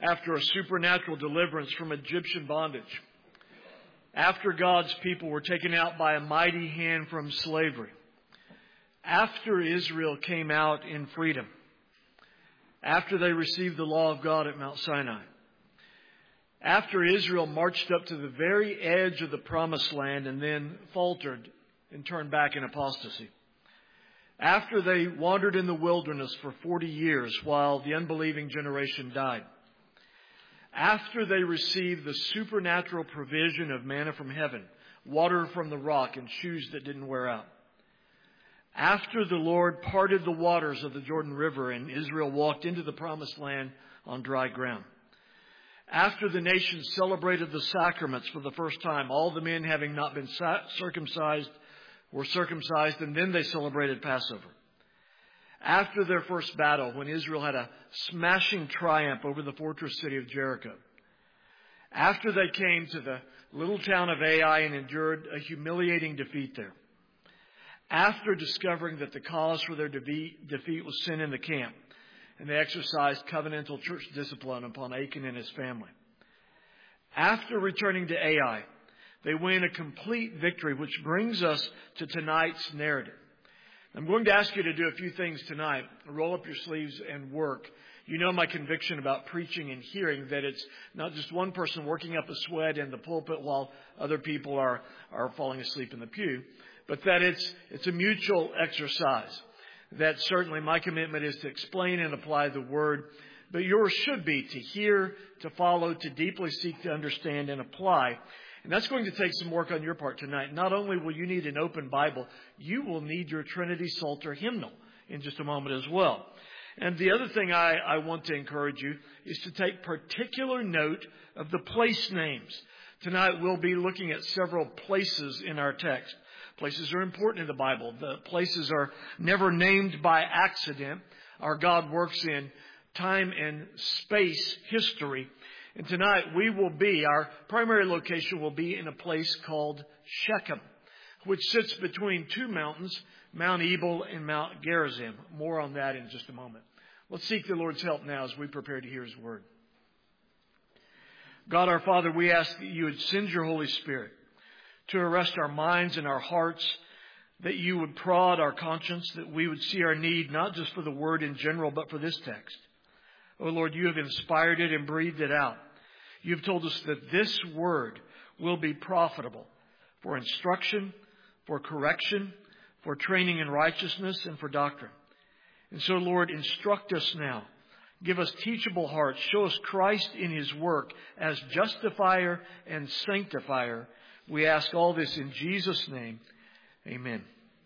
after a supernatural deliverance from Egyptian bondage, after God's people were taken out by a mighty hand from slavery, after Israel came out in freedom, after they received the law of God at Mount Sinai, after Israel marched up to the very edge of the promised land and then faltered and turned back in apostasy, after they wandered in the wilderness for 40 years while the unbelieving generation died, after they received the supernatural provision of manna from heaven, water from the rock, and shoes that didn't wear out, after the Lord parted the waters of the Jordan River and Israel walked into the promised land on dry ground, after the nation celebrated the sacraments for the first time, all the men having not been circumcised were circumcised, and then they celebrated Passover. After their first battle, when Israel had a smashing triumph over the fortress city of Jericho, after they came to the little town of Ai and endured a humiliating defeat there, after discovering that the cause for their defeat was sin in the camp, and they exercised covenantal church discipline upon Achan and his family, after returning to Ai, they win a complete victory, which brings us to tonight's narrative. I'm going to ask you to do a few things tonight. Roll up your sleeves and work. You know my conviction about preaching and hearing, that it's not just one person working up a sweat in the pulpit while other people are falling asleep in the pew, but that it's a mutual exercise. That certainly my commitment is to explain and apply the Word, but yours should be to hear, to follow, to deeply seek to understand and apply. And that's going to take some work on your part tonight. Not only will you need an open Bible, you will need your Trinity Psalter hymnal in just a moment as well. And the other thing I want to encourage you is to take particular note of the place names. Tonight we'll be looking at several places in our text. Places are important in the Bible. The places are never named by accident. Our God works in time and space history. And tonight our primary location will be in a place called Shechem, which sits between two mountains, Mount Ebal and Mount Gerizim. More on that in just a moment. Let's seek the Lord's help now as we prepare to hear His Word. God our Father, we ask that you would send your Holy Spirit to arrest our minds and our hearts, that you would prod our conscience, that we would see our need not just for the Word in general, but for this text. Oh Lord, you have inspired it and breathed it out. You've told us that this Word will be profitable for instruction, for correction, for training in righteousness, and for doctrine. And so, Lord, instruct us now. Give us teachable hearts. Show us Christ in His work as justifier and sanctifier. We ask all this in Jesus' name. Amen.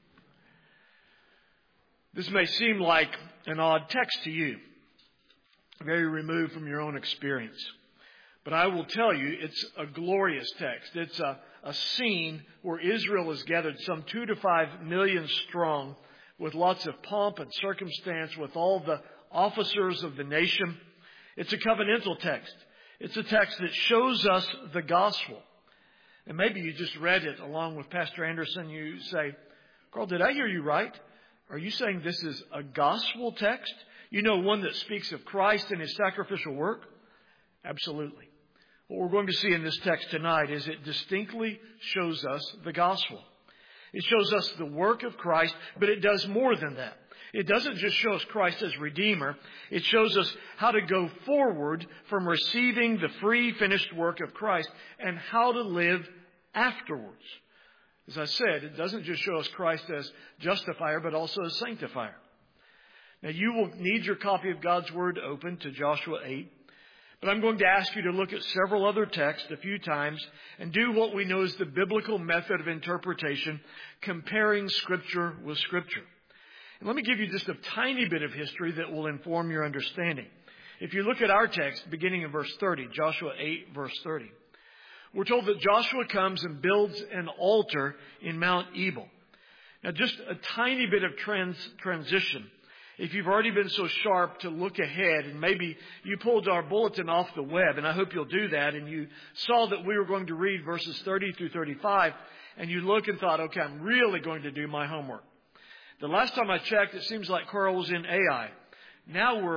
This may seem like an odd text to you, very removed from your own experience. But I will tell you, it's a glorious text. It's a scene where Israel is gathered some 2 to 5 million strong, with lots of pomp and circumstance, with all the officers of the nation. It's a covenantal text. It's a text that shows us the gospel. And maybe you just read it along with Pastor Anderson. You say, Carl, did I hear you right? Are you saying this is a gospel text? You know, one that speaks of Christ and His sacrificial work? Absolutely. What we're going to see in this text tonight is it distinctly shows us the gospel. It shows us the work of Christ, but it does more than that. It doesn't just show us Christ as Redeemer. It shows us how to go forward from receiving the free, finished work of Christ and how to live afterwards. As I said, it doesn't just show us Christ as justifier, but also as sanctifier. Now, you will need your copy of God's Word open to Joshua 8. But I'm going to ask you to look at several other texts a few times and do what we know is the biblical method of interpretation, comparing Scripture with Scripture. And let me give you just a tiny bit of history that will inform your understanding. If you look at our text, beginning in verse 30, Joshua 8, verse 30, we're told that Joshua comes and builds an altar in Mount Ebal. Now, just a tiny bit of transition. If you've already been so sharp to look ahead, and maybe you pulled our bulletin off the web, and I hope you'll do that, and you saw that we were going to read verses 30 through 35, and you look and thought, okay, I'm really going to do my homework. The last time I checked, it seems like Carl was in Ai. Now we're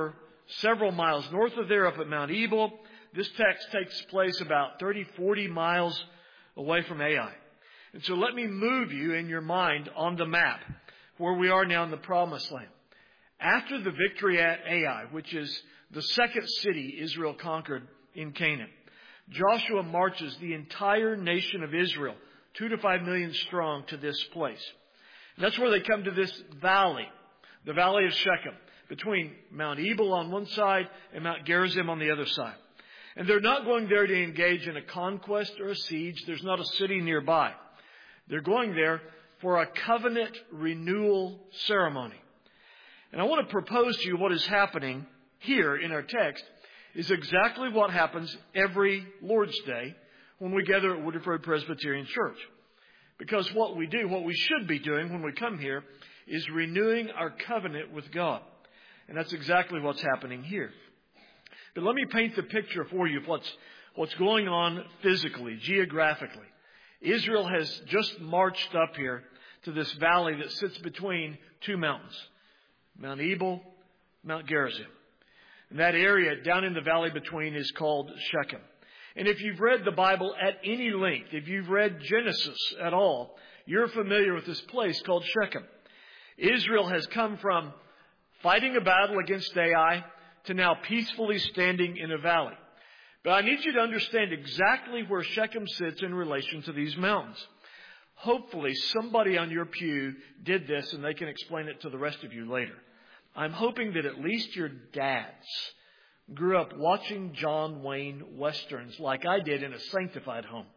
several miles north of there up at Mount Ebal. This text takes place about 30, 40 miles away from Ai. And so let me move you in your mind on the map where we are now in the Promised Land. After the victory at Ai, which is the second city Israel conquered in Canaan, Joshua marches the entire nation of Israel, 2 to 5 million strong, to this place. And that's where they come to this valley, the valley of Shechem, between Mount Ebal on one side and Mount Gerizim on the other side. And they're not going there to engage in a conquest or a siege. There's not a city nearby. They're going there for a covenant renewal ceremony. And I want to propose to you what is happening here in our text is exactly what happens every Lord's Day when we gather at Woodford Presbyterian Church. Because what we do, what we should be doing when we come here, is renewing our covenant with God. And that's exactly what's happening here. But let me paint the picture for you of what's going on physically, geographically. Israel has just marched up here to this valley that sits between two mountains, Mount Ebal, Mount Gerizim. And that area down in the valley between is called Shechem. And if you've read the Bible at any length, if you've read Genesis at all, you're familiar with this place called Shechem. Israel has come from fighting a battle against Ai to now peacefully standing in a valley. But I need you to understand exactly where Shechem sits in relation to these mountains. Hopefully somebody on your pew did this and they can explain it to the rest of you later. I'm hoping that at least your dads grew up watching John Wayne Westerns like I did in a sanctified home.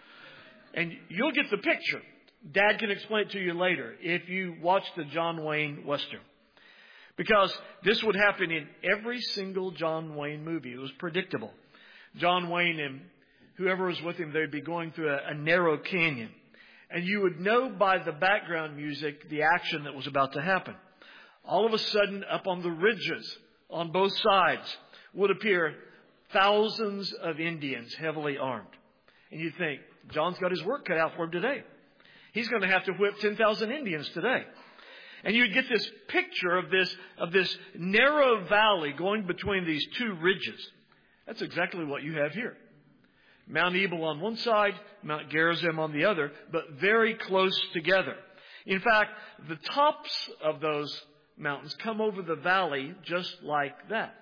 And you'll get the picture. Dad can explain it to you later if you watch the John Wayne Western. Because this would happen in every single John Wayne movie. It was predictable. John Wayne and whoever was with him, they'd be going through a narrow canyon. And you would know by the background music the action that was about to happen. All of a sudden, up on the ridges on both sides would appear thousands of Indians heavily armed. And you'd think, John's got his work cut out for him today. He's going to have to whip 10,000 Indians today. And you'd get this picture of this narrow valley going between these two ridges. That's exactly what you have here. Mount Ebal on one side, Mount Gerizim on the other, but very close together. In fact, the tops of those mountains come over the valley just like that.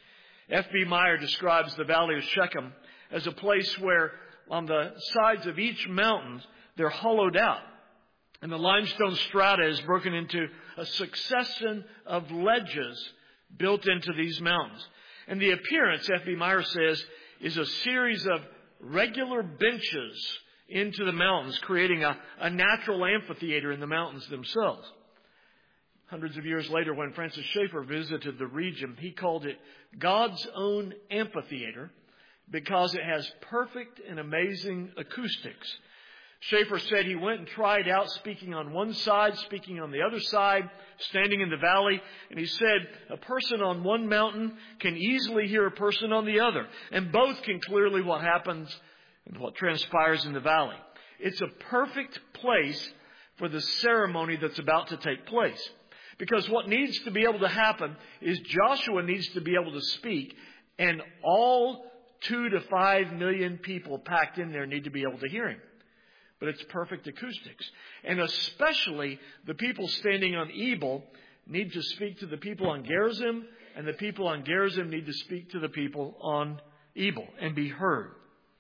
F.B. Meyer describes the valley of Shechem as a place where on the sides of each mountain they're hollowed out. And the limestone strata is broken into a succession of ledges built into these mountains. And the appearance, F.B. Meyer says, is a series of regular benches into the mountains, creating a natural amphitheater in the mountains themselves. Hundreds of years later, when Francis Schaeffer visited the region, he called it God's own amphitheater because it has perfect and amazing acoustics. Schaeffer said he went and tried out speaking on one side, speaking on the other side, standing in the valley. And he said a person on one mountain can easily hear a person on the other. And both can clearly what happens and what transpires in the valley. It's a perfect place for the ceremony that's about to take place. Because what needs to be able to happen is Joshua needs to be able to speak. And all 2 to 5 million people packed in there need to be able to hear him. But it's perfect acoustics. And especially the people standing on Ebal need to speak to the people on Gerizim, and the people on Gerizim need to speak to the people on Ebal and be heard.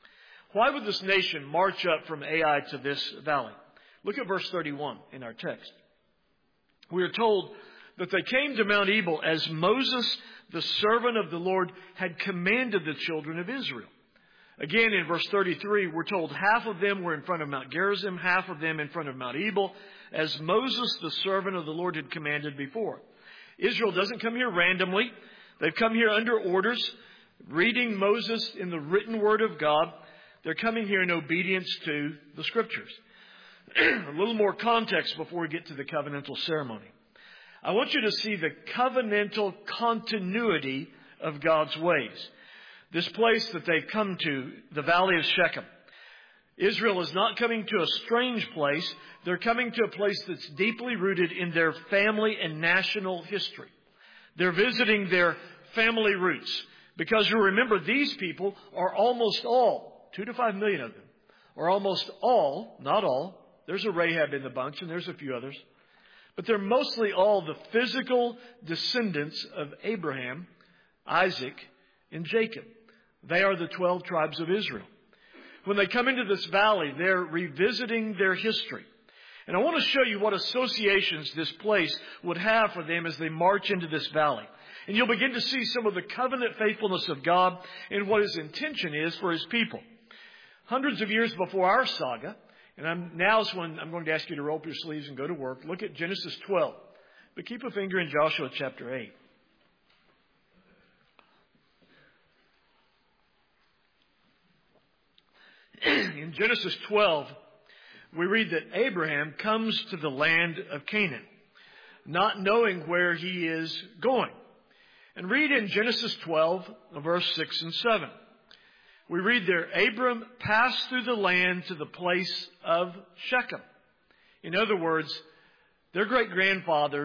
Why would this nation march up from Ai to this valley? Look at verse 31 in our text. We are told that they came to Mount Ebal as Moses, the servant of the Lord, had commanded the children of Israel. Again, in verse 33, we're told half of them were in front of Mount Gerizim, half of them in front of Mount Ebal, as Moses, the servant of the Lord, had commanded before. Israel doesn't come here randomly. They've come here under orders, reading Moses in the written word of God. They're coming here in obedience to the Scriptures. A little more context before we get to the covenantal ceremony. I want you to see the covenantal continuity of God's ways. This place that they've come to, the valley of Shechem. Israel is not coming to a strange place. They're coming to a place that's deeply rooted in their family and national history. They're visiting their family roots. Because you remember, these people are almost all, 2 to 5 million of them, are almost all, not all, there's a Rahab in the bunch and there's a few others, but they're mostly all the physical descendants of Abraham, Isaac, and Jacob. They are the 12 tribes of Israel. When they come into this valley, they're revisiting their history. And I want to show you what associations this place would have for them as they march into this valley. And you'll begin to see some of the covenant faithfulness of God and what His intention is for His people. Hundreds of years before our saga, and now's when I'm going to ask you to roll up your sleeves and go to work. Look at Genesis 12. But keep a finger in Joshua chapter 8. In Genesis 12, we read that Abraham comes to the land of Canaan, not knowing where he is going. And read in Genesis 12, verse 6 and 7. We read there, Abram passed through the land to the place of Shechem. In other words, their great-grandfather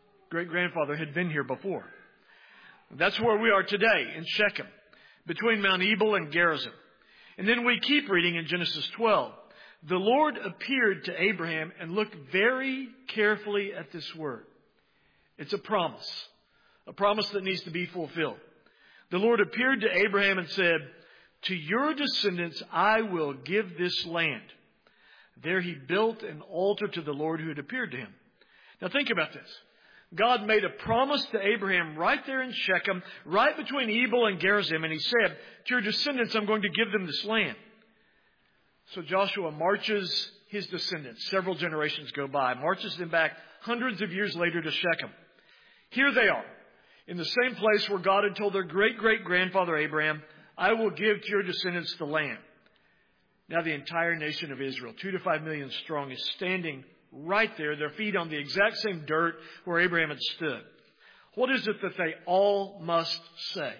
had been here before. That's where we are today, in Shechem, between Mount Ebal and Gerizim. And then we keep reading in Genesis 12. The Lord appeared to Abraham, and look very carefully at this word. It's a promise that needs to be fulfilled. The Lord appeared to Abraham and said, to your descendants I will give this land. There he built an altar to the Lord who had appeared to him. Now think about this. God made a promise to Abraham right there in Shechem, right between Ebal and Gerizim, and He said, to your descendants I'm going to give them this land. So Joshua marches his descendants. Several generations go by. Marches them back hundreds of years later to Shechem. Here they are, in the same place where God had told their great-great-grandfather Abraham, I will give to your descendants the land. Now the entire nation of Israel, 2 to 5 million strong, is standing right there, their feet on the exact same dirt where Abraham had stood. What is it that they all must say?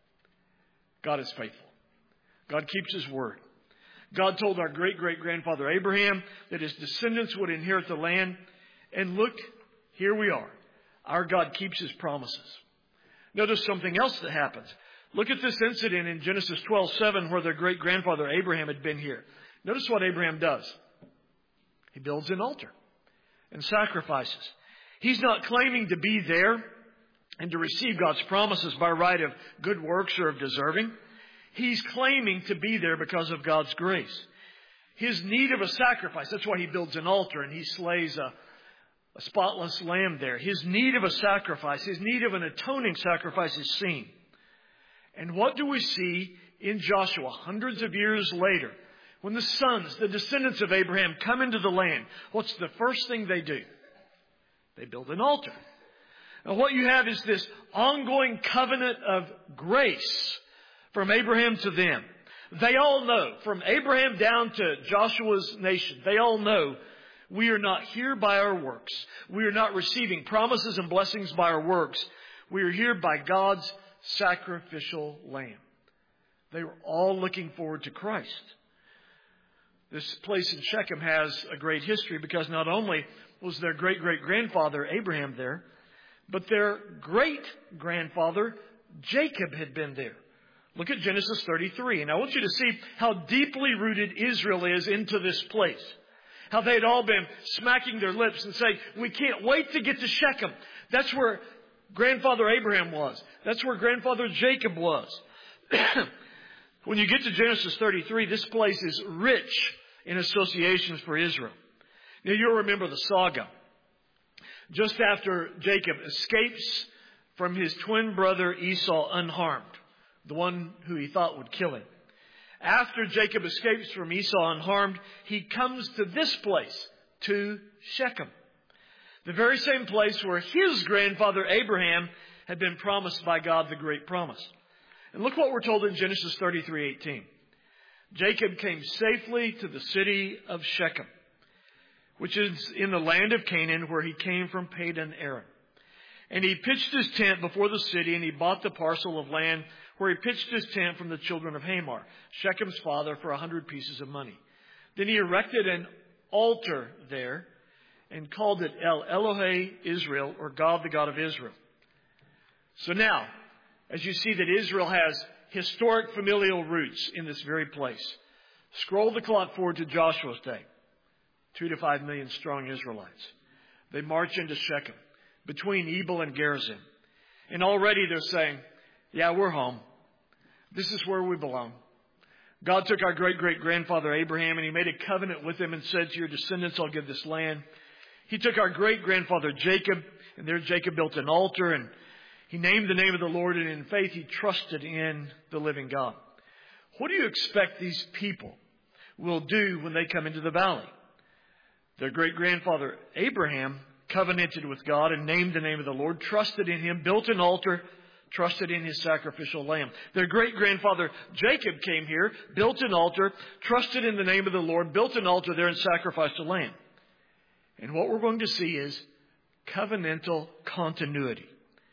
God is faithful. God keeps His word. God told our great-great-grandfather Abraham that his descendants would inherit the land. And look, here we are. Our God keeps His promises. Notice something else that happens. Look at this incident in Genesis 12:7 where their great-grandfather Abraham had been here. Notice what Abraham does. He builds an altar and sacrifices. He's not claiming to be there and to receive God's promises by right of good works or of deserving. He's claiming to be there because of God's grace. His need of a sacrifice, that's why he builds an altar and he slays a spotless lamb there. His need of a sacrifice, his need of an atoning sacrifice is seen. And what do we see in Joshua hundreds of years later? When the sons, the descendants of Abraham come into the land, what's the first thing they do? They build an altar. And what you have is this ongoing covenant of grace from Abraham to them. They all know, from Abraham down to Joshua's nation, they all know we are not here by our works. We are not receiving promises and blessings by our works. We are here by God's sacrificial lamb. They were all looking forward to Christ. This place in Shechem has a great history because not only was their great-great-grandfather Abraham there, but their great-grandfather Jacob had been there. Look at Genesis 33. And I want you to see how deeply rooted Israel is into this place. How they had all been smacking their lips and saying, we can't wait to get to Shechem. That's where grandfather Abraham was. That's where grandfather Jacob was. When you get to Genesis 33, this place is rich in associations for Israel. Now you'll remember the saga. Just after Jacob escapes from his twin brother Esau unharmed, the one who he thought would kill him. After Jacob escapes from Esau unharmed, he comes to this place, to Shechem. The very same place where his grandfather Abraham had been promised by God the great promise. And look what we're told in Genesis 33:18. Jacob came safely to the city of Shechem, which is in the land of Canaan, where he came from Padan Aram. And he pitched his tent before the city, and he bought the parcel of land where he pitched his tent from the children of Hamor, Shechem's father, for 100 pieces of money. Then he erected an altar there and called it El Elohe Israel, or God, the God of Israel. So now, as you see that Israel has historic familial roots in this very place. Scroll the clock forward to Joshua's day. 2 to 5 million strong Israelites. They march into Shechem, between Ebal and Gerizim. And already they're saying, yeah, we're home. This is where we belong. God took our great-great-grandfather Abraham and He made a covenant with him and said, to your descendants, I'll give this land. He took our great-grandfather Jacob, and there Jacob built an altar, and he named the name of the Lord, and in faith he trusted in the living God. What do you expect these people will do when they come into the valley? Their great-grandfather Abraham covenanted with God and named the name of the Lord, trusted in Him, built an altar, trusted in His sacrificial lamb. Their great-grandfather Jacob came here, built an altar, trusted in the name of the Lord, built an altar there and sacrificed a lamb. And what we're going to see is covenantal continuity.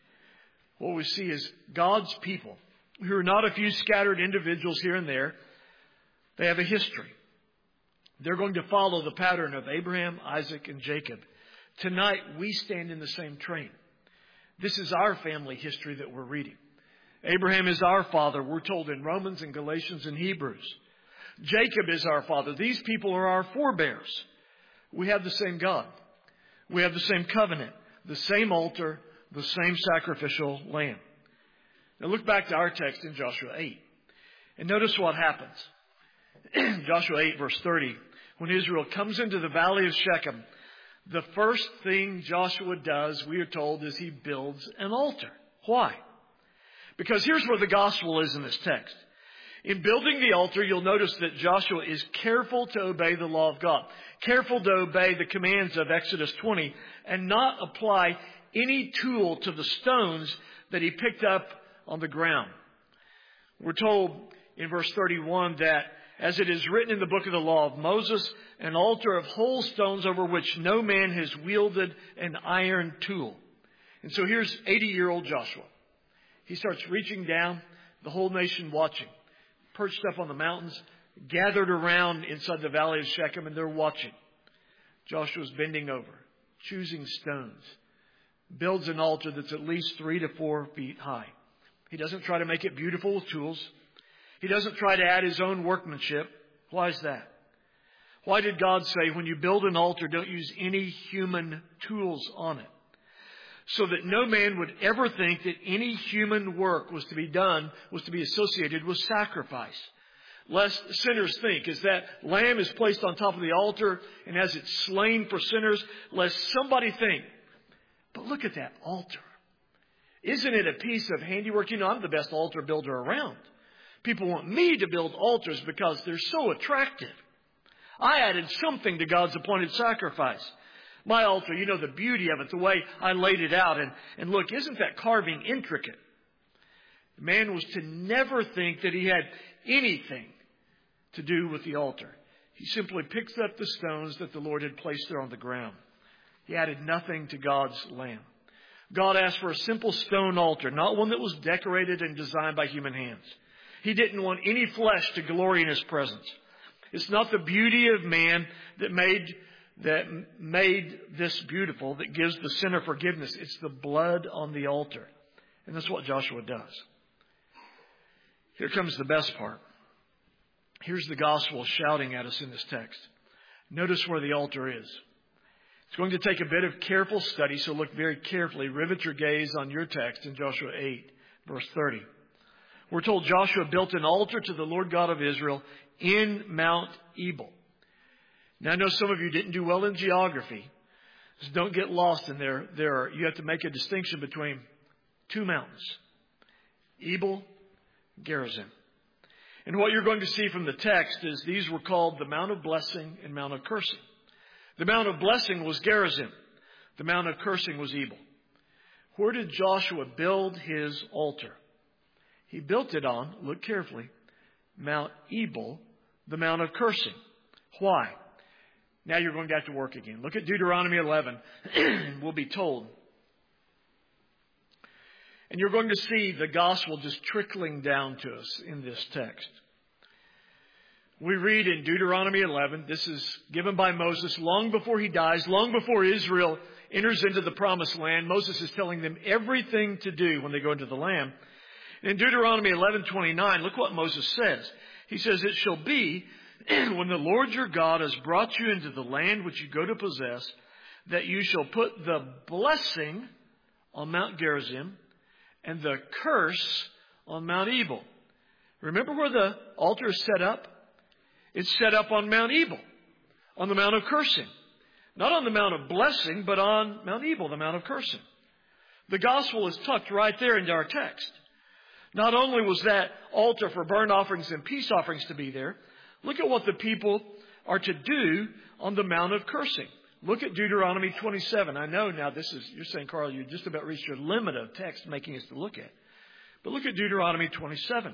What we see is God's people, who are not a few scattered individuals here and there. They have a history. They're going to follow the pattern of Abraham, Isaac, and Jacob. Tonight, we stand in the same train. This is our family history that we're reading. Abraham is our father, we're told in Romans and Galatians and Hebrews. Jacob is our father. These people are our forebears. We have the same God. We have the same covenant, the same altar, the same sacrificial lamb. Now look back to our text in Joshua 8. And notice what happens. Joshua 8 verse 30. When Israel comes into the valley of Shechem, the first thing Joshua does, we are told, is he builds an altar. Why? Because here's where the gospel is in this text. In building the altar, you'll notice that Joshua is careful to obey the law of God. Careful to obey the commands of Exodus 20 and not apply any tool to the stones that he picked up on the ground. We're told in verse 31 that, as it is written in the book of the law of Moses, an altar of whole stones over which no man has wielded an iron tool. And so here's 80-year-old Joshua. He starts reaching down, the whole nation watching, perched up on the mountains, gathered around inside the valley of Shechem, and they're watching. Joshua's bending over, choosing stones, builds an altar that's at least 3 to 4 feet high. He doesn't try to make it beautiful with tools. He doesn't try to add his own workmanship. Why is that? Why did God say, when you build an altar, don't use any human tools on it? So that no man would ever think that any human work was to be done, was to be associated with sacrifice. Lest sinners think, as that lamb is placed on top of the altar and as it's slain for sinners, lest somebody think, but look at that altar. Isn't it a piece of handiwork? You know, I'm the best altar builder around. People want me to build altars because they're so attractive. I added something to God's appointed sacrifice. My altar, you know the beauty of it, the way I laid it out. And look, isn't that carving intricate? The man was to never think that he had anything to do with the altar. He simply picks up the stones that the Lord had placed there on the ground. He added nothing to God's lamb. God asked for a simple stone altar, not one that was decorated and designed by human hands. He didn't want any flesh to glory in His presence. It's not the beauty of man that made this beautiful, that gives the sinner forgiveness. It's the blood on the altar. And that's what Joshua does. Here comes the best part. Here's the gospel shouting at us in this text. Notice where the altar is. It's going to take a bit of careful study, so look very carefully. Rivet your gaze on your text in Joshua 8, verse 30. We're told Joshua built an altar to the Lord God of Israel in Mount Ebal. Now, I know some of you didn't do well in geography, so don't get lost in there. You have to make a distinction between two mountains, Ebal, Gerizim. And what you're going to see from the text is these were called the Mount of Blessing and Mount of Cursing. The Mount of Blessing was Gerizim. The Mount of Cursing was Ebal. Where did Joshua build his altar? He built it on, look carefully, Mount Ebal, the Mount of Cursing. Why? Now you're going to have to work again. Look at Deuteronomy 11, and we'll be told. And you're going to see the gospel just trickling down to us in this text. We read in Deuteronomy 11, this is given by Moses long before he dies, long before Israel enters into the promised land. Moses is telling them everything to do when they go into the land. In Deuteronomy 11:29, look what Moses says. He says, "It shall be when the Lord your God has brought you into the land which you go to possess, that you shall put the blessing on Mount Gerizim and the curse on Mount Ebal." Remember where the altar is set up? It's set up on Mount Ebal, on the Mount of Cursing. Not on the Mount of Blessing, but on Mount Ebal, the Mount of Cursing. The gospel is tucked right there into our text. Not only was that altar for burnt offerings and peace offerings to be there, look at what the people are to do on the Mount of Cursing. Look at Deuteronomy 27. I know now you're saying, Carl, you just about reached your limit of text making us to look at. But look at Deuteronomy 27.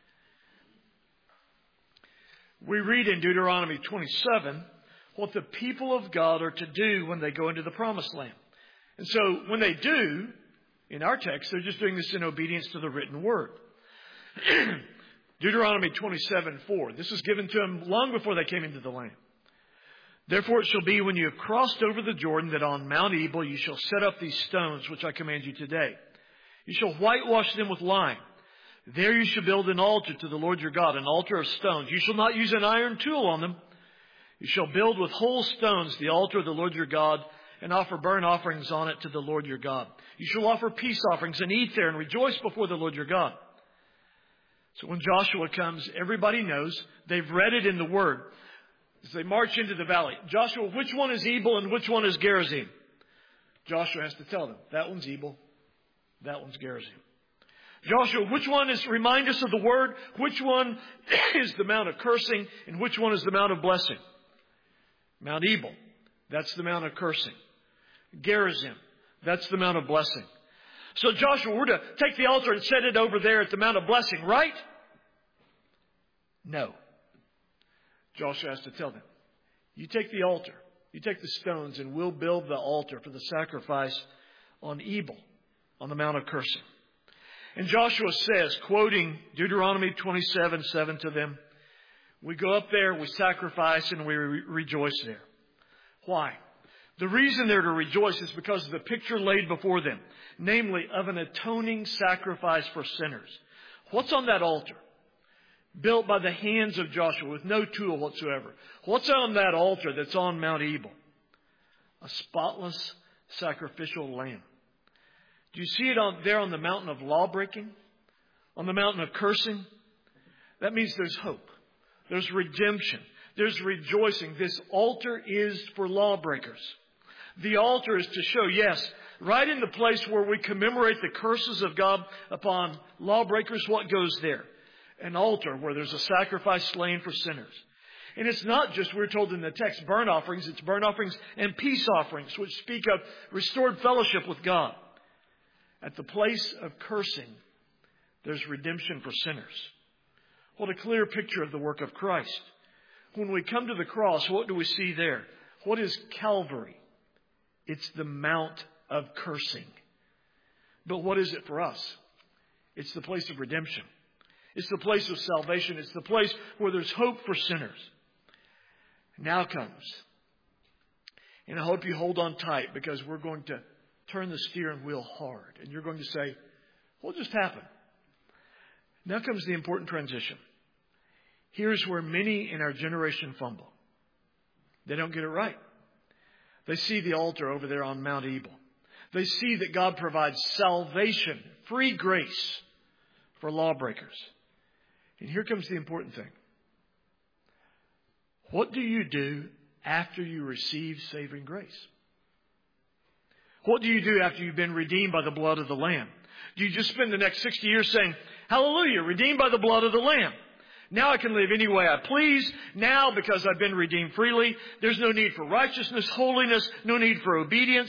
We read in Deuteronomy 27 what the people of God are to do when they go into the promised land. And so when they do, in our text, they're just doing this in obedience to the written word. Deuteronomy 27:4. This was given to them long before they came into the land. "Therefore it shall be when you have crossed over the Jordan that on Mount Ebal you shall set up these stones which I command you today. You shall whitewash them with lime. There you shall build an altar to the Lord your God, an altar of stones. You shall not use an iron tool on them. You shall build with whole stones the altar of the Lord your God and offer burnt offerings on it to the Lord your God. You shall offer peace offerings and eat there and rejoice before the Lord your God." So when Joshua comes, everybody knows. They've read it in the Word. As they march into the valley, "Joshua, which one is Ebal and which one is Gerizim?" Joshua has to tell them, "That one's Ebal, that one's Gerizim." "Joshua, which one is, remind us of the Word, which one is the Mount of Cursing and which one is the Mount of Blessing?" Mount Ebal, that's the Mount of Cursing. Gerizim, that's the Mount of Blessing. "So Joshua, we're to take the altar and set it over there at the Mount of Blessing, right?" No. Joshua has to tell them, "You take the altar, you take the stones, and we'll build the altar for the sacrifice on Ebal, on the Mount of Cursing." And Joshua says, quoting Deuteronomy 27:7 to them, "We go up there, we sacrifice, and we rejoice there." Why? The reason they're to rejoice is because of the picture laid before them, namely of an atoning sacrifice for sinners. What's on that altar? Built by the hands of Joshua with no tool whatsoever. What's on that altar that's on Mount Ebal? A spotless sacrificial lamb. Do you see it there on the mountain of lawbreaking? On the mountain of cursing? That means there's hope. There's redemption. There's rejoicing. This altar is for lawbreakers. The altar is to show, yes, right in the place where we commemorate the curses of God upon lawbreakers, what goes there? An altar where there's a sacrifice slain for sinners. And it's not just, we're told in the text, burnt offerings. It's burnt offerings and peace offerings, which speak of restored fellowship with God. At the place of cursing, there's redemption for sinners. What a clear picture of the work of Christ. When we come to the cross, what do we see there? What is Calvary? It's the Mount of Cursing. But what is it for us? It's the place of redemption. It's the place of salvation. It's the place where there's hope for sinners. Now comes, and I hope you hold on tight, because we're going to turn the steering wheel hard. And you're going to say, what just happened? Now comes the important transition. Here's where many in our generation fumble. They don't get it right. They see the altar over there on Mount Ebal. They see that God provides salvation, free grace for lawbreakers. And here comes the important thing. What do you do after you receive saving grace? What do you do after you've been redeemed by the blood of the Lamb? Do you just spend the next 60 years saying, hallelujah, redeemed by the blood of the Lamb? Now I can live any way I please. Now, because I've been redeemed freely, there's no need for righteousness, holiness, no need for obedience.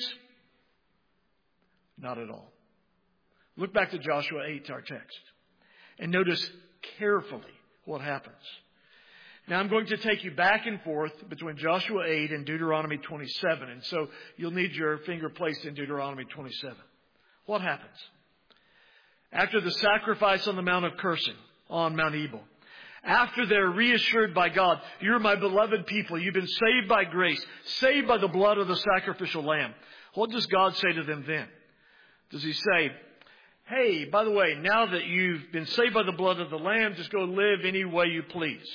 Not at all. Look back to Joshua 8, our text, and notice carefully what happens. Now I'm going to take you back and forth between Joshua 8 and Deuteronomy 27. And so you'll need your finger placed in Deuteronomy 27. What happens? After the sacrifice on the Mount of Cursing, on Mount Ebal, after they're reassured by God, you're my beloved people, you've been saved by grace, saved by the blood of the sacrificial lamb. What does God say to them then? Does he say, hey, by the way, now that you've been saved by the blood of the Lamb, just go live any way you please.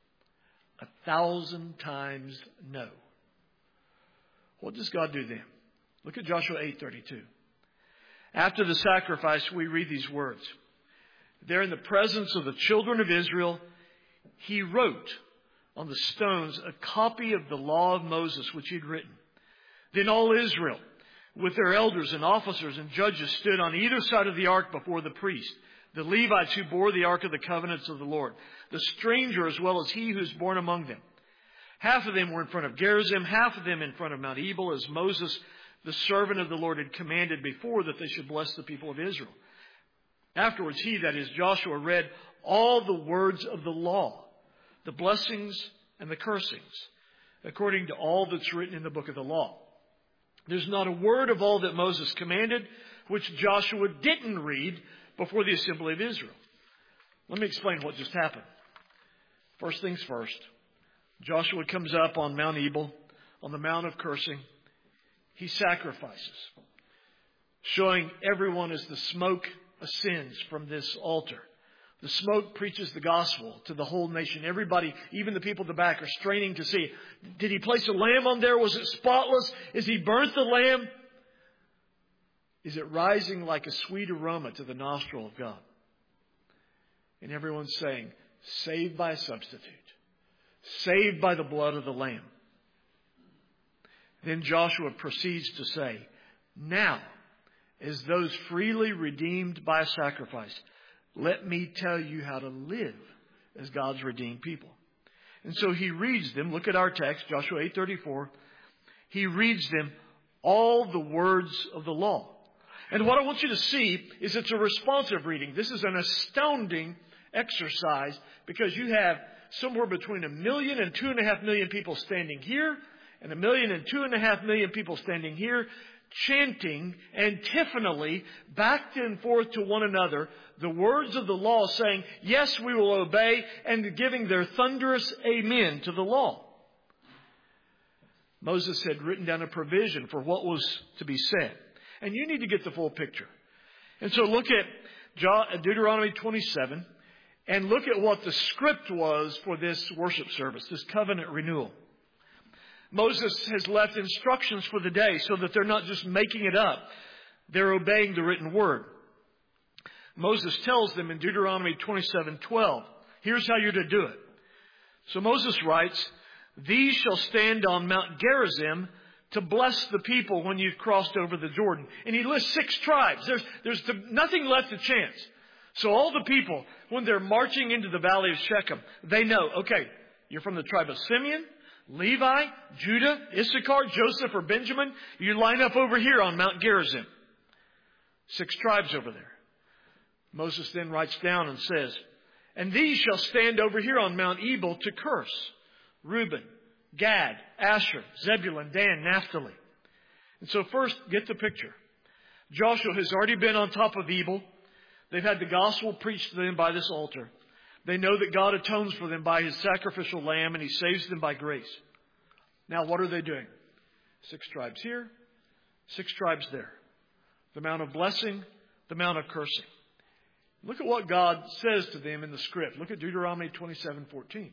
1,000 times no. What does God do then? Look at Joshua 8:32. After the sacrifice, we read these words. There in the presence of the children of Israel, he wrote on the stones a copy of the law of Moses, which he'd written. Then all Israel, with their elders and officers and judges, stood on either side of the ark before the priest, the Levites who bore the ark of the covenants of the Lord, the stranger as well as he who is born among them. Half of them were in front of Gerizim, half of them in front of Mount Ebal, as Moses, the servant of the Lord, had commanded before that they should bless the people of Israel. Afterwards, he, that is Joshua, read all the words of the law, the blessings and the cursings, according to all that's written in the book of the law. There's not a word of all that Moses commanded which Joshua didn't read before the assembly of Israel. Let me explain what just happened. First things first. Joshua comes up on Mount Ebal, on the Mount of Cursing. He sacrifices, showing everyone as the smoke ascends from this altar. The smoke preaches the gospel to the whole nation. Everybody, even the people at the back, are straining to see, did he place a lamb on there? Was it spotless? Is he burnt the lamb? Is it rising like a sweet aroma to the nostril of God? And everyone's saying, saved by a substitute. Saved by the blood of the Lamb. Then Joshua proceeds to say, now, as those freely redeemed by a sacrifice, let me tell you how to live as God's redeemed people. And so he reads them. Look at our text, Joshua 8:34. He reads them all the words of the law. And what I want you to see is it's a responsive reading. This is an astounding exercise because you have somewhere between 1 million and 2.5 million people standing here and 1 million and 2.5 million people standing here, chanting antiphonally back and forth to one another the words of the law, saying, yes, we will obey, and giving their thunderous amen to the law. Moses had written down a provision for what was to be said. And you need to get the full picture. And so look at Deuteronomy 27 and look at what the script was for this worship service, this covenant renewal. Moses has left instructions for the day so that they're not just making it up. They're obeying the written word. Moses tells them in Deuteronomy 27:12, here's how you're to do it. So Moses writes, these shall stand on Mount Gerizim to bless the people when you've crossed over the Jordan. And he lists 6 tribes. There's nothing left to chance. So all the people, when they're marching into the valley of Shechem, they know, okay, you're from the tribe of Simeon, Levi, Judah, Issachar, Joseph, or Benjamin. You line up over here on Mount Gerizim. 6 tribes over there. Moses then writes down and says, and these shall stand over here on Mount Ebal to curse. Reuben, Gad, Asher, Zebulun, Dan, Naphtali. And so first, get the picture. Joshua has already been on top of Ebal. They've had the gospel preached to them by this altar. They know that God atones for them by his sacrificial lamb, and he saves them by grace. Now, what are they doing? 6 tribes here, 6 tribes there. The Mount of blessing, the Mount of cursing. Look at what God says to them in the script. Look at Deuteronomy 27:14.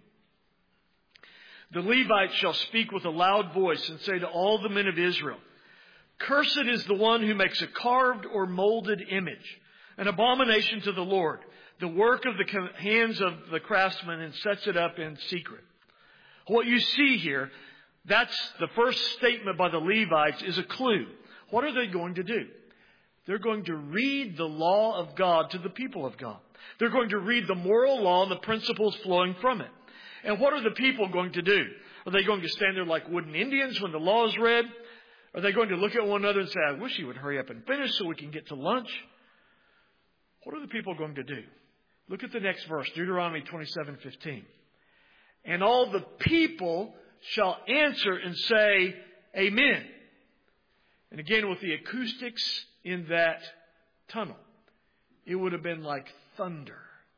The Levites shall speak with a loud voice and say to all the men of Israel, cursed is the one who makes a carved or molded image, an abomination to the Lord, the work of the hands of the craftsman, and sets it up in secret. What you see here, that's the first statement by the Levites, is a clue. What are they going to do? They're going to read the law of God to the people of God. They're going to read the moral law and the principles flowing from it. And what are the people going to do? Are they going to stand there like wooden Indians when the law is read? Are they going to look at one another and say, I wish he would hurry up and finish so we can get to lunch? What are the people going to do? Look at the next verse, Deuteronomy 27:15. And all the people shall answer and say, Amen. And again, with the acoustics in that tunnel, it would have been like thunder.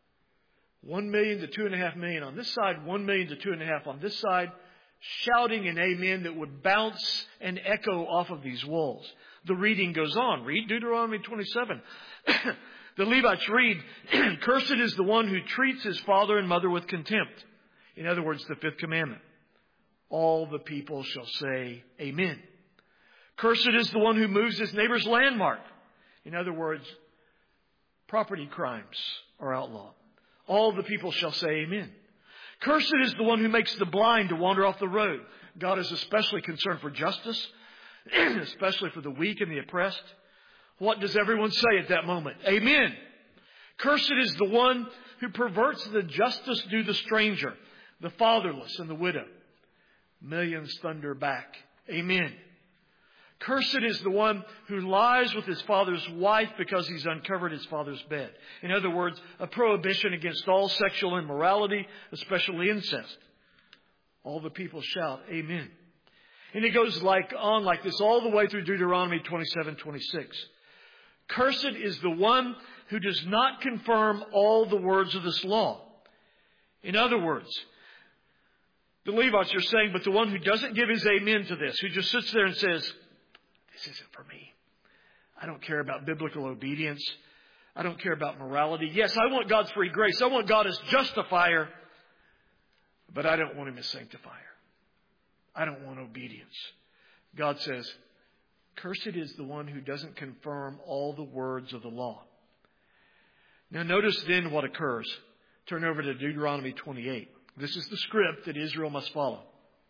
1 million to 2.5 million on this side, 1 million to 2.5 on this side, shouting an amen that would bounce and echo off of these walls. the reading goes on. Read Deuteronomy 27. The Levites read, "Cursed is the one who treats his father and mother with contempt." In other words, the fifth commandment. All the people shall say, Amen. Cursed is the one who moves his neighbor's landmark. In other words, property crimes are outlawed. All the people shall say Amen. Cursed is the one who makes the blind to wander off the road. God is especially concerned for justice, especially for the weak and the oppressed. What does everyone say at that moment? Amen. Cursed is the one who perverts the justice due the stranger, the fatherless, and the widow. Millions thunder back, Amen. Cursed is the one who lies with his father's wife because he's uncovered his father's bed. In other words, a prohibition against all sexual immorality, especially incest. All the people shout, Amen. And it goes on like this all the way through Deuteronomy 27:26. Cursed is the one who does not confirm all the words of this law. In other words, the Levites are saying, but the one who doesn't give his amen to this, who just sits there and says, this isn't for me. I don't care about biblical obedience. I don't care about morality. Yes, I want God's free grace. I want God as justifier, but I don't want him as sanctifier. I don't want obedience. God says, cursed is the one who doesn't confirm all the words of the law. Now notice then what occurs. Turn over to Deuteronomy 28. This is the script that Israel must follow.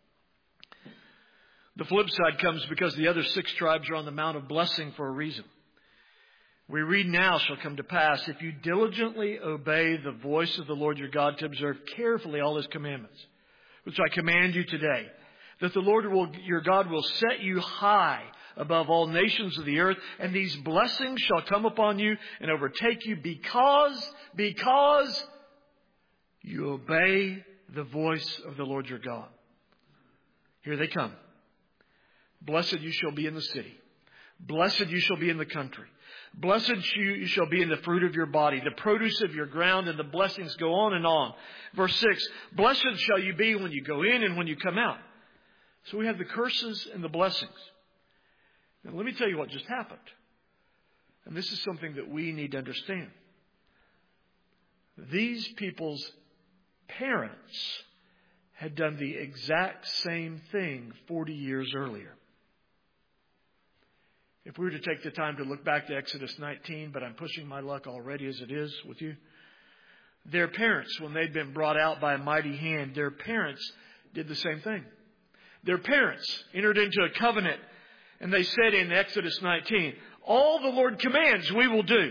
The flip side comes because the other 6 tribes are on the Mount of Blessing for a reason. We read, now shall come to pass, if you diligently obey the voice of the Lord your God to observe carefully all his commandments, which I command you today, that the Lord your God will set you high above all nations of the earth, and these blessings shall come upon you and overtake you because you obey the voice of the Lord your God. Here they come. Blessed you shall be in the city. Blessed you shall be in the country. Blessed you shall be in the fruit of your body, the produce of your ground, and the blessings go on and on. Verse 6, blessed shall you be when you go in and when you come out. So we have the curses and the blessings. Now let me tell you what just happened. And this is something that we need to understand. These people's parents had done the exact same thing 40 years earlier. If we were to take the time to look back to Exodus 19, but I'm pushing my luck already as it is with you. Their parents, when they'd been brought out by a mighty hand, their parents did the same thing. Their parents entered into a covenant, and they said in Exodus 19, all the Lord commands we will do.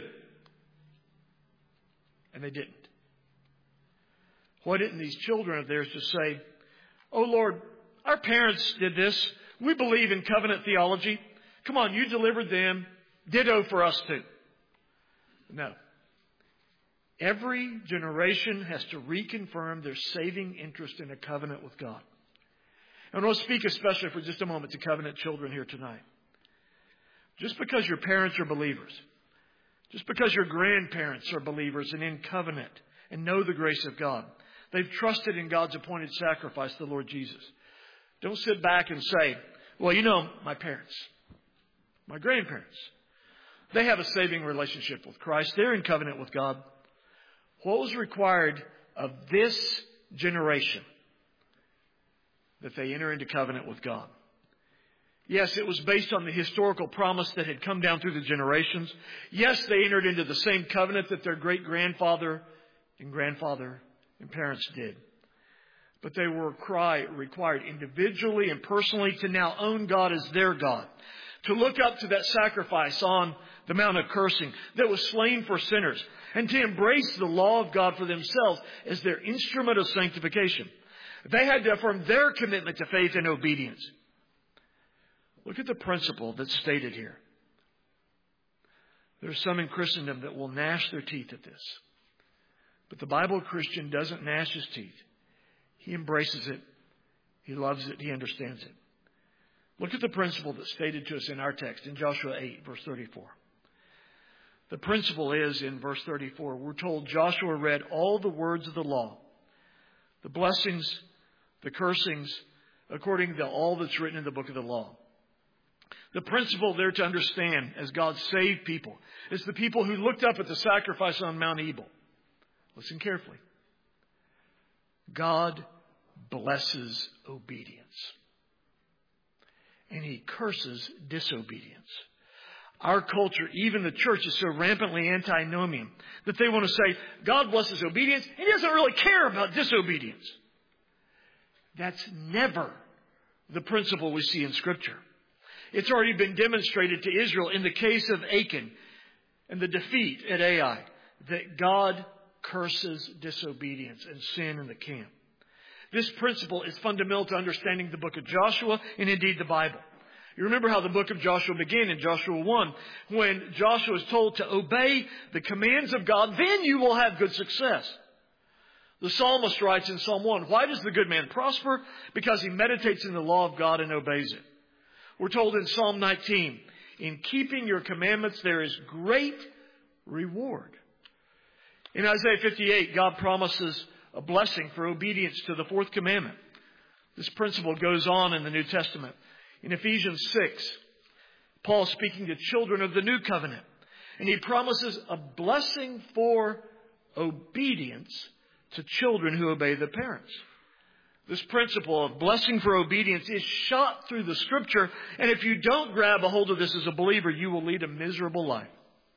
And they didn't. Why didn't these children of theirs just say, oh Lord, our parents did this. We believe in covenant theology. Come on, you delivered them. Ditto for us too. No. Every generation has to reconfirm their saving interest in a covenant with God. And I want to speak especially for just a moment to covenant children here tonight. Just because your parents are believers, just because your grandparents are believers and in covenant and know the grace of God, they've trusted in God's appointed sacrifice, the Lord Jesus. Don't sit back and say, well, you know, my parents, my grandparents, they have a saving relationship with Christ. They're in covenant with God. What was required of this generation that they enter into covenant with God? Yes, it was based on the historical promise that had come down through the generations. Yes, they entered into the same covenant that their great-grandfather and grandfather and parents did. But they were required individually and personally to now own God as their God. To look up to that sacrifice on the Mount of Cursing that was slain for sinners. And to embrace the law of God for themselves as their instrument of sanctification. They had to affirm their commitment to faith and obedience. Look at the principle that's stated here. There's some in Christendom that will gnash their teeth at this. But the Bible Christian doesn't gnash his teeth. He embraces it. He loves it. He understands it. Look at the principle that's stated to us in our text in Joshua 8, verse 34. The principle is in verse 34. We're told Joshua read all the words of the law, the blessings, the cursings, according to all that's written in the book of the law. The principle there to understand as God saved people is the people who looked up at the sacrifice on Mount Ebal. Listen carefully. God blesses obedience. And He curses disobedience. Our culture, even the church, is so rampantly antinomian that they want to say, God blesses obedience, and He doesn't really care about disobedience. That's never the principle we see in Scripture. It's already been demonstrated to Israel in the case of Achan and the defeat at Ai that God curses disobedience and sin in the camp. This principle is fundamental to understanding the book of Joshua and indeed the Bible. You remember how the book of Joshua began in Joshua 1 when Joshua is told to obey the commands of God, then you will have good success. The psalmist writes in Psalm 1, why does the good man prosper? Because he meditates in the law of God and obeys it. We're told in Psalm 19, in keeping your commandments there is great reward. In Isaiah 58, God promises a blessing for obedience to the fourth commandment. This principle goes on in the New Testament. In Ephesians 6, Paul speaking to children of the new covenant. And he promises a blessing for obedience to children who obey their parents. This principle of blessing for obedience is shot through the Scripture. And if you don't grab a hold of this as a believer, you will lead a miserable life.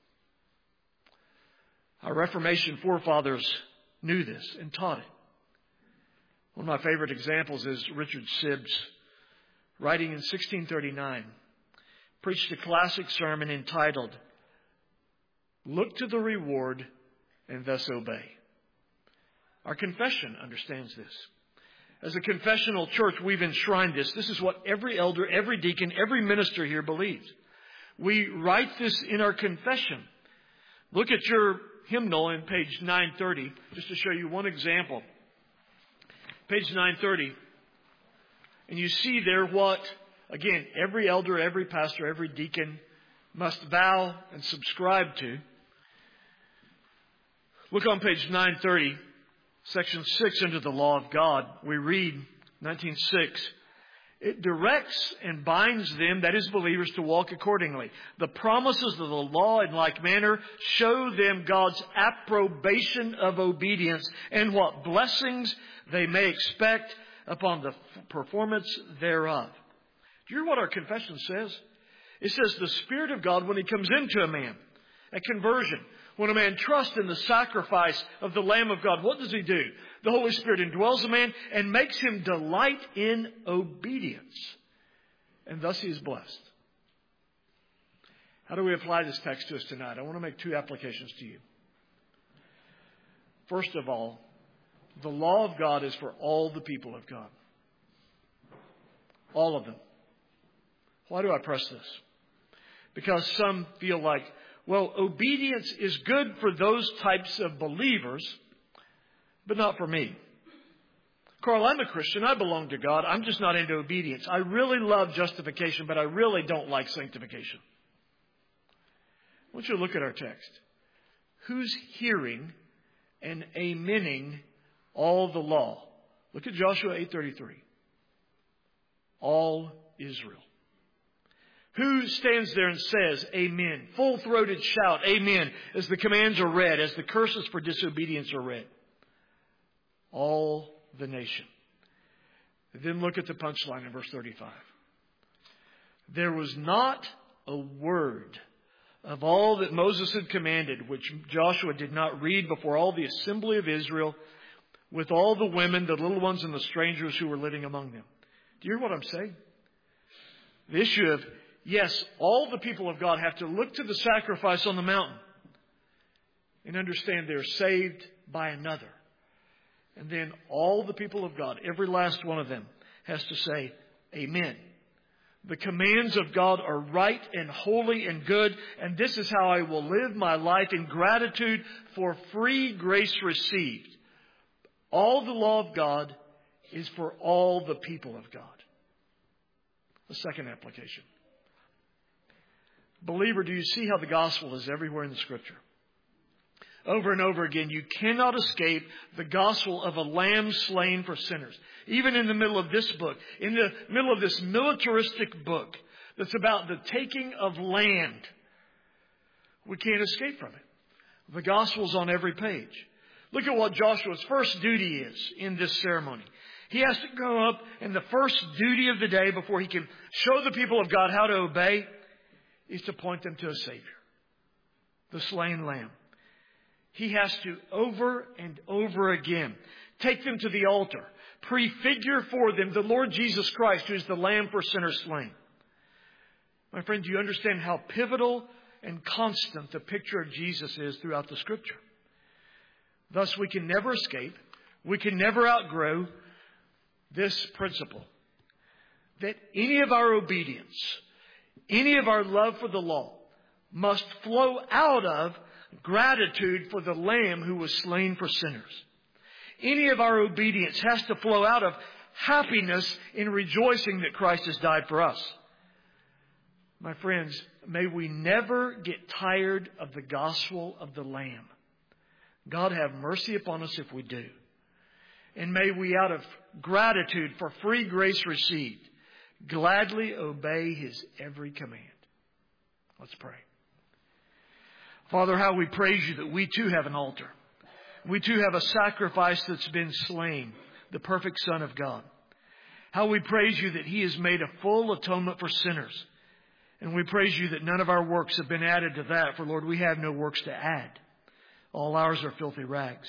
Our Reformation forefathers knew this and taught it. One of my favorite examples is Richard Sibbes, writing in 1639, preached a classic sermon entitled, Look to the Reward and Thus Obey. Our confession understands this. As a confessional church, we've enshrined this. This is what every elder, every deacon, every minister here believes. We write this in our confession. Look at your hymnal in page 930, just to show you one example. Page 930. And you see there what, again, every elder, every pastor, every deacon must vow and subscribe to. Look on page 930, section 6 under the law of God. We read, 19:6, it directs and binds them, that is believers, to walk accordingly. The promises of the law in like manner show them God's approbation of obedience and what blessings they may expect upon the performance thereof. Do you hear what our confession says? It says the Spirit of God, when He comes into a man at conversion, when a man trusts in the sacrifice of the Lamb of God, what does He do? The Holy Spirit indwells a man and makes him delight in obedience. And thus he is blessed. How do we apply this text to us tonight? I want to make two applications to you. First of all, the law of God is for all the people of God. All of them. Why do I press this? Because some feel like, well, obedience is good for those types of believers, but not for me. Carl, I'm a Christian. I belong to God. I'm just not into obedience. I really love justification, but I really don't like sanctification. I want you to look at our text. Who's hearing and amening all the law? Look at Joshua 8:33. All Israel. Who stands there and says, Amen? Full-throated shout, Amen, as the commands are read, as the curses for disobedience are read. All the nation. Then look at the punchline in verse 35. There was not a word of all that Moses had commanded, which Joshua did not read before all the assembly of Israel, with all the women, the little ones, and the strangers who were living among them. Do you hear what I'm saying? The issue of, yes, all the people of God have to look to the sacrifice on the mountain and understand they're saved by another. And then all the people of God, every last one of them, has to say, Amen. The commands of God are right and holy and good, and this is how I will live my life in gratitude for free grace received. All the law of God is for all the people of God. The second application. Believer, do you see how the gospel is everywhere in the Scripture? Over and over again, you cannot escape the gospel of a lamb slain for sinners. Even in the middle of this book, in the middle of this militaristic book, that's about the taking of land. We can't escape from it. The gospel's on every page. Look at what Joshua's first duty is in this ceremony. He has to go up, and the first duty of the day before he can show the people of God how to obey is to point them to a Savior, the slain Lamb. He has to over and over again take them to the altar, prefigure for them the Lord Jesus Christ, who is the Lamb for sinners slain. My friend, do you understand how pivotal and constant the picture of Jesus is throughout the Scripture? Thus, we can never escape, we can never outgrow this principle that any of our obedience, any of our love for the law must flow out of gratitude for the Lamb who was slain for sinners. Any of our obedience has to flow out of happiness in rejoicing that Christ has died for us. My friends, may we never get tired of the gospel of the Lamb. God have mercy upon us if we do. And may we, out of gratitude for free grace received, gladly obey His every command. Let's pray. Father, how we praise You that we too have an altar. We too have a sacrifice that's been slain, the perfect Son of God. How we praise You that He has made a full atonement for sinners. And we praise You that none of our works have been added to that, for Lord, we have no works to add. All ours are filthy rags.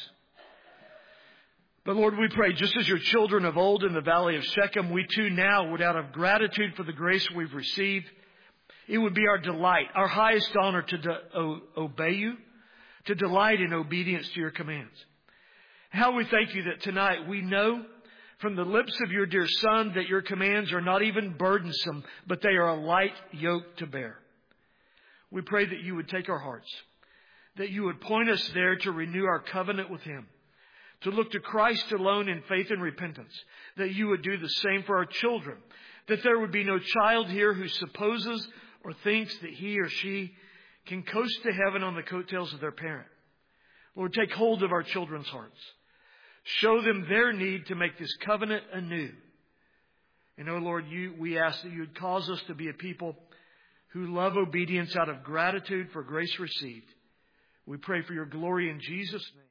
But Lord, we pray, just as Your children of old in the valley of Shechem, we too now would, out of gratitude for the grace we've received, it would be our delight, our highest honor to obey You, to delight in obedience to Your commands. How we thank You that tonight we know from the lips of Your dear Son that Your commands are not even burdensome, but they are a light yoke to bear. We pray that You would take our hearts, that You would point us there to renew our covenant with Him, to look to Christ alone in faith and repentance, that You would do the same for our children, that there would be no child here who supposes or thinks that he or she can coast to heaven on the coattails of their parent. Lord, take hold of our children's hearts. Show them their need to make this covenant anew. And, oh Lord, we ask that You would cause us to be a people who love obedience out of gratitude for grace received. We pray for Your glory in Jesus' name.